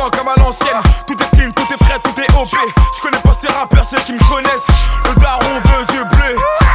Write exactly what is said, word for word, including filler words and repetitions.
moi comme à l'ancienne. Tout est clean, tout est frais, tout est O P. Je connais pas ces rappeurs, ceux qui me connaissent. Le daron veut Dieu bleu.